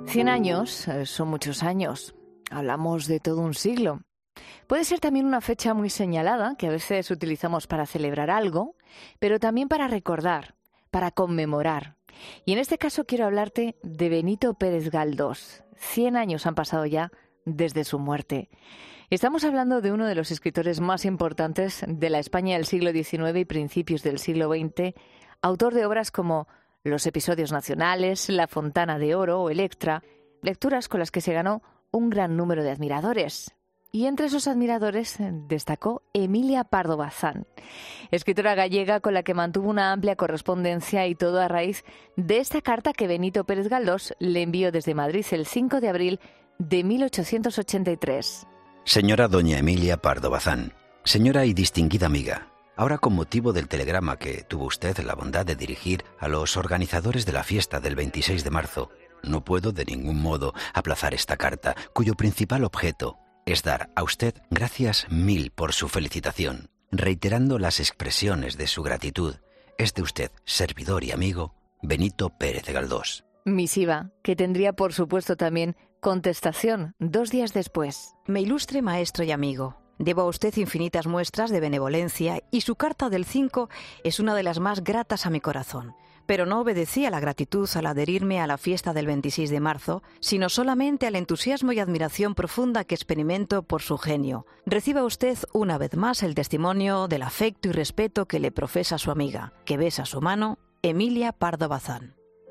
100 años son muchos años. Hablamos de todo un siglo. Puede ser también una fecha muy señalada, que a veces utilizamos para celebrar algo, pero también para recordar, para conmemorar. Y en este caso quiero hablarte de Benito Pérez Galdós. 100 años han pasado ya desde su muerte. Estamos hablando de uno de los escritores más importantes de la España del siglo XIX y principios del siglo XX, autor de obras como Los episodios nacionales, La fontana de oro o Electra, lecturas con las que se ganó un gran número de admiradores. Y entre esos admiradores destacó Emilia Pardo Bazán, escritora gallega con la que mantuvo una amplia correspondencia, y todo a raíz de esta carta que Benito Pérez Galdós le envió desde Madrid el 5 de abril de 1883. Señora doña Emilia Pardo Bazán, señora y distinguida amiga, ahora con motivo del telegrama que tuvo usted la bondad de dirigir a los organizadores de la fiesta del 26 de marzo, no puedo de ningún modo aplazar esta carta, cuyo principal objeto es dar a usted gracias 1000 por su felicitación, reiterando las expresiones de su gratitud. Es de usted, servidor y amigo, Benito Pérez Galdós. Misiva, que tendría por supuesto también contestación 2 días después. Me ilustre maestro y amigo, debo a usted infinitas muestras de benevolencia y su carta del 5 es una de las más gratas a mi corazón. Pero no obedecí a la gratitud al adherirme a la fiesta del 26 de marzo, sino solamente al entusiasmo y admiración profunda que experimento por su genio. Reciba usted una vez más el testimonio del afecto y respeto que le profesa su amiga, que besa su mano, Emilia Pardo Bazán.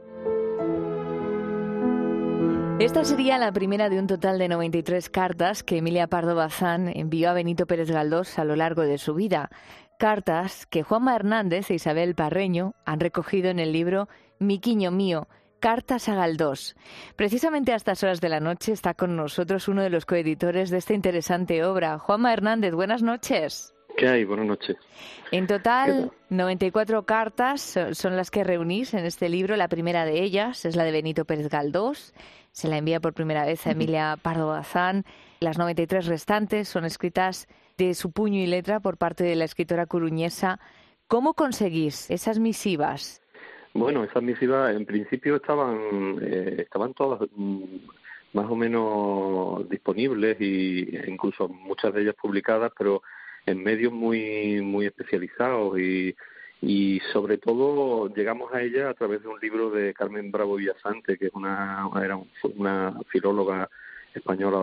Esta sería la primera de un total de 93 cartas que Emilia Pardo Bazán envió a Benito Pérez Galdós a lo largo de su vida. Cartas que Juanma Hernández e Isabel Parreño han recogido en el libro Miquiño mío, Cartas a Galdós. Precisamente a estas horas de la noche está con nosotros uno de los coeditores de esta interesante obra. Juanma Hernández, buenas noches. ¿Qué hay? Buenas noches. En total, 94 cartas son las que reunís en este libro. La primera de ellas es la de Benito Pérez Galdós. Se la envía por primera vez a Emilia Pardo Bazán. Las 93 restantes son escritas de su puño y letra por parte de la escritora coruñesa. ¿Cómo conseguís esas misivas? Bueno, esas misivas en principio estaban todas más o menos disponibles, y incluso muchas de ellas publicadas, pero en medios muy especializados, y sobre todo llegamos a ella a través de un libro de Carmen Bravo Villasante, que era una filóloga española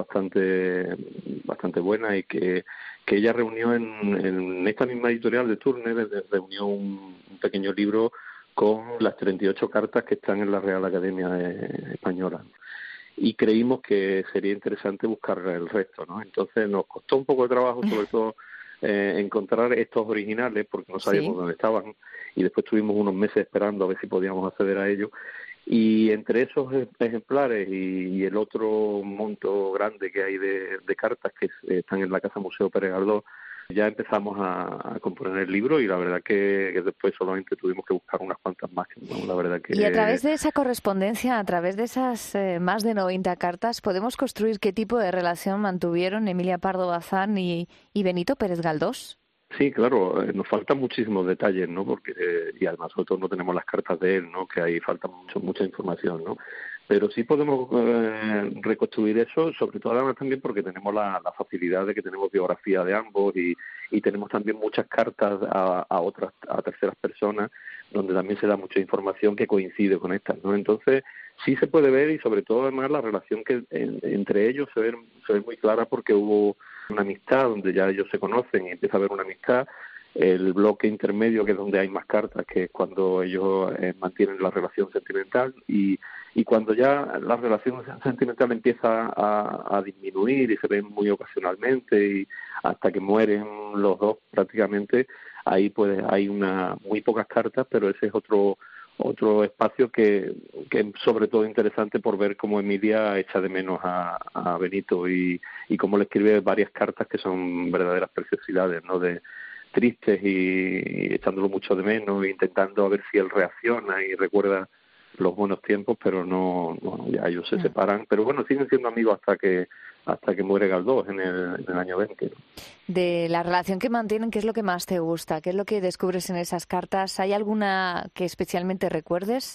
bastante buena, y que ella reunió en esta misma editorial de Turner, reunió un pequeño libro con las 38 cartas que están en la Real Academia Española. Y creímos que sería interesante buscar el resto, ¿no? Entonces nos costó un poco de trabajo, sobre todo encontrar estos originales, porque no sabíamos dónde estaban, y después tuvimos unos meses esperando a ver si podíamos acceder a ellos. Y entre esos ejemplares y el otro monto grande que hay de cartas que están en la Casa Museo Pérez Galdós, ya empezamos a componer el libro, y la verdad que después solamente tuvimos que buscar unas cuantas más, ¿no? La verdad que... Y a través de esa correspondencia, a través de esas más de 90 cartas, podemos construir qué tipo de relación mantuvieron Emilia Pardo Bazán y Benito Pérez Galdós. Sí, claro, nos faltan muchísimos detalles, ¿no? Porque y además nosotros no tenemos las cartas de él, ¿no? Que ahí falta mucha información, ¿no? Pero sí podemos reconstruir eso, sobre todo además también porque tenemos la facilidad de que tenemos biografía de ambos, y tenemos también muchas cartas a terceras personas, donde también se da mucha información que coincide con estas, ¿no? Entonces sí se puede ver, y sobre todo además la relación que entre ellos se ve muy clara, porque hubo una amistad donde ya ellos se conocen y empieza a haber una amistad. El bloque intermedio, que es donde hay más cartas, que es cuando ellos mantienen la relación sentimental, y cuando ya la relación sentimental empieza a disminuir y se ven muy ocasionalmente, y hasta que mueren los dos prácticamente, ahí pues hay muy pocas cartas, pero ese es otro espacio que es sobre todo interesante por ver cómo Emilia echa de menos a Benito, y cómo le escribe varias cartas que son verdaderas preciosidades, ¿no? Tristes y echándolo mucho de menos, intentando a ver si él reacciona y recuerda los buenos tiempos, pero no ya ellos se separan, pero bueno, siguen siendo amigos hasta que muere Galdós en el año 20. De la relación que mantienen, ¿qué es lo que más te gusta? ¿Qué es lo que descubres en esas cartas? ¿Hay alguna que especialmente recuerdes?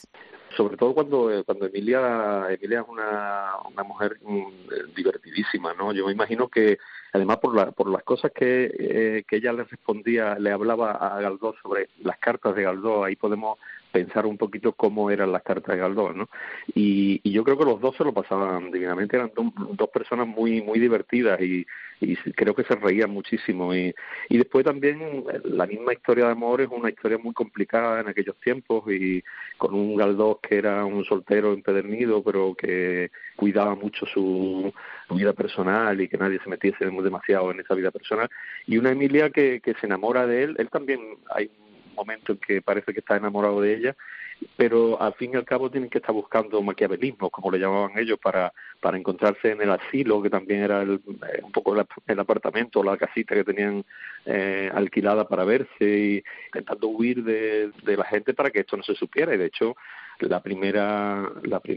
sobre todo cuando Emilia es una mujer divertidísima, ¿no? Yo me imagino que además por las cosas que ella le respondía, le hablaba a Galdós sobre las cartas de Galdós, ahí podemos pensar un poquito cómo eran las cartas de Galdós, ¿no? Y yo creo que los dos se lo pasaban divinamente, eran dos personas muy muy divertidas y creo que se reían muchísimo y después también la misma historia de amor es una historia muy complicada en aquellos tiempos y con un Galdós que era un soltero empedernido pero que cuidaba mucho su vida personal y que nadie se metiese demasiado en esa vida personal, y una Emilia que se enamora de él también hay un momento en que parece que está enamorado de ella, pero al fin y al cabo tienen que estar buscando maquiavelismo, como le llamaban ellos, para encontrarse en el asilo, que también era un poco el apartamento o la casita que tenían alquilada para verse, y intentando huir de la gente para que esto no se supiera. Y de hecho la primera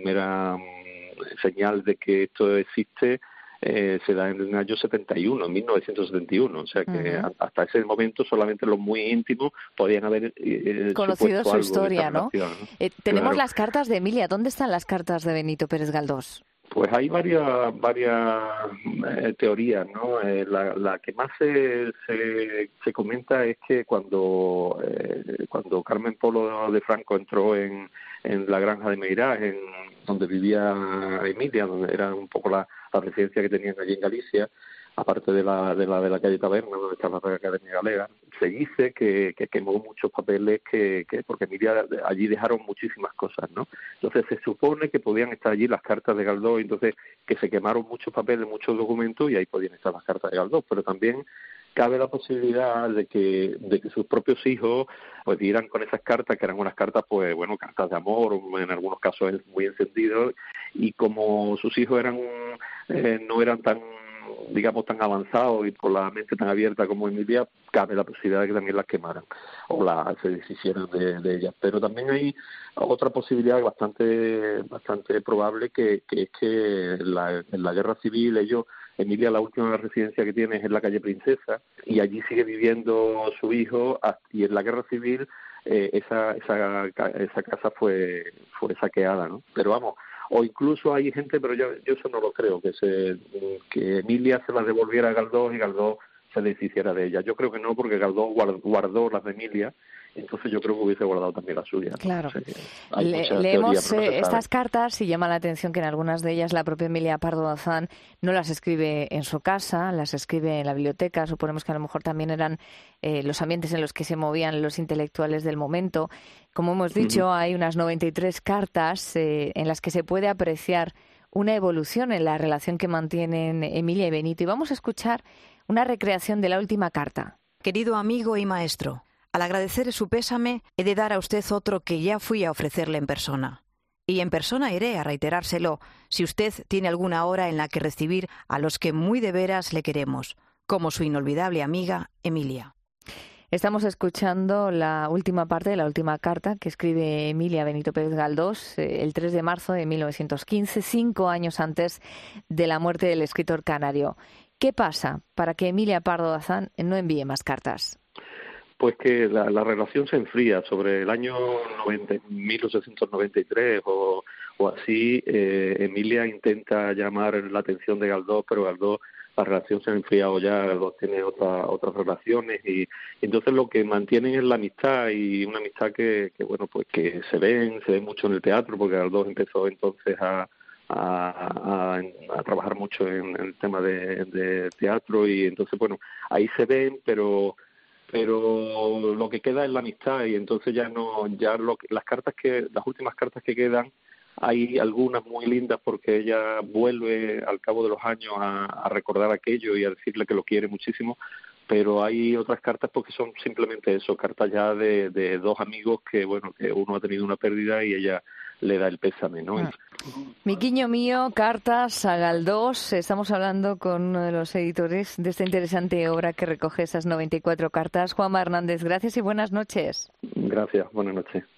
señal de que esto existe se da en el año 71, en 1971, o sea que hasta ese momento solamente los muy íntimos podían haber conocido su historia, ¿no? Tenemos claro. las cartas de Emilia. ¿Dónde están las cartas de Benito Pérez Galdós? Pues hay varias teorías, ¿no? La que más se comenta es que cuando Carmen Polo de Franco entró en la granja de Meirás, donde vivía Emilia, donde era un poco la residencia que tenían allí en Galicia, aparte de la calle Taberna, donde está la Real Academia Galega, se dice que quemó muchos papeles porque Emilia allí dejaron muchísimas cosas, ¿no? Entonces se supone que podían estar allí las cartas de Galdós, entonces que se quemaron muchos papeles, muchos documentos, y ahí podían estar las cartas de Galdós, pero también cabe la posibilidad de que sus propios hijos pues dieran con esas cartas, que eran unas cartas, pues bueno, cartas de amor, en algunos casos muy encendidos, y como sus hijos no eran tan tan avanzados y con la mente tan abierta como Emilia, cabe la posibilidad de que también las quemaran o se deshicieran de ellas. Pero también hay otra posibilidad bastante probable, que es que en la guerra civil Emilia, la última residencia que tiene es en la calle Princesa, y allí sigue viviendo su hijo, y en la guerra civil esa casa fue saqueada, ¿no? Pero vamos, o incluso hay gente, pero yo eso no lo creo, que Emilia se las devolviera a Galdós y Galdós se deshiciera de ella. Yo creo que no, porque Galdós guardó las de Emilia, entonces yo creo que hubiese guardado también la suya, ¿no? Claro. O sea, Leemos estas cartas y llama la atención que en algunas de ellas la propia Emilia Pardo Bazán no las escribe en su casa, las escribe en la biblioteca. Suponemos que a lo mejor también eran los ambientes en los que se movían los intelectuales del momento. Como hemos dicho, hay unas 93 cartas en las que se puede apreciar una evolución en la relación que mantienen Emilia y Benito. Y vamos a escuchar una recreación de la última carta. Querido amigo y maestro, al agradecer su pésame, he de dar a usted otro que ya fui a ofrecerle en persona. Y en persona iré a reiterárselo, si usted tiene alguna hora en la que recibir a los que muy de veras le queremos, como su inolvidable amiga Emilia. Estamos escuchando la última parte de la última carta que escribe Emilia Benito Pérez Galdós el 3 de marzo de 1915, 5 años antes de la muerte del escritor canario. ¿Qué pasa para que Emilia Pardo Bazán no envíe más cartas? Pues que la relación se enfría. Sobre el año 1893 o así, Emilia intenta llamar la atención de Galdós, pero Galdós, la relación se ha enfriado ya, Galdós tiene otras relaciones, y entonces lo que mantienen es la amistad, y una amistad que bueno, pues que se ve mucho en el teatro, porque Galdós empezó entonces a trabajar mucho en el tema de teatro, y entonces bueno, ahí se ven, pero lo que queda es la amistad, y entonces las últimas cartas que quedan, hay algunas muy lindas porque ella vuelve al cabo de los años a recordar aquello y a decirle que lo quiere muchísimo, pero hay otras cartas porque son simplemente eso, cartas ya de dos amigos que bueno, que uno ha tenido una pérdida y ella le da el pésame, ¿no? Miquiño mío, cartas a Galdós. Estamos hablando con uno de los editores de esta interesante obra que recoge esas 94 cartas. Juanma Hernández, gracias y buenas noches. Gracias, buenas noches.